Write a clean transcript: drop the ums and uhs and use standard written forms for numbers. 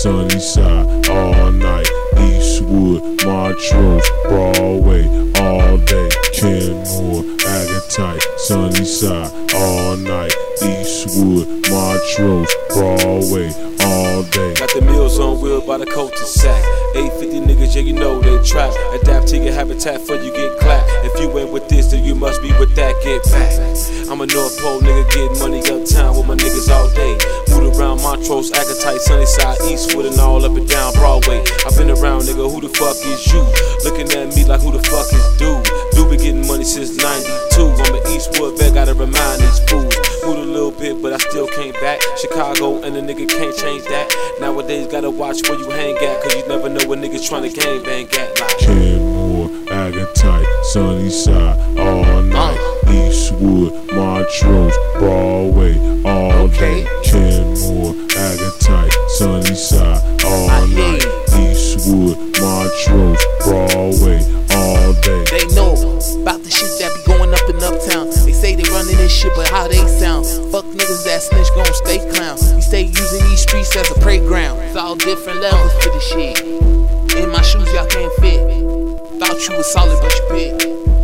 Sunnyside all night, Eastwood, Montrose, Broadway all day, Kenmore, Agatite, Sunnyside all night, Eastwood, Montrose, Broadway all day. Got the meals on wheel by the cul-de-sac. 850 niggas, yeah, you know they trap. Adapt to your habitat for you get clapped. If you ain't with this, then you must be with that, get back. I'm a North Pole nigga, get money uptown with my niggas all day. Moved around Montrose, Agatite, Sunnyside, Eastwood, and all up and down Broadway. I've been around, nigga, who the fuck is you? Looking at me like who the fuck is dude? Dude been getting money since 92. I'm an Eastwood vet, gotta remind these fools. Moved a little bit, but I still came back. Chicago, and a nigga can't change that. Nowadays, gotta watch where you hang at, cause you never know what niggas tryna gang bang at. Like Kenmore, Agatite, Sunnyside all night, Eastwood, Montrose, Broadway all day. Kenmore, Agatite, Sunnyside all night, Eastwood, Montrose, Broadway all day. They know about the shit that be going up in Uptown. They say they running this shit, but how they sound? Fuck niggas that snitch gon' stay clown. We stay using these streets as a playground. It's all different levels to the shit. In my shoes y'all can't fit. Thought you was solid, but you big.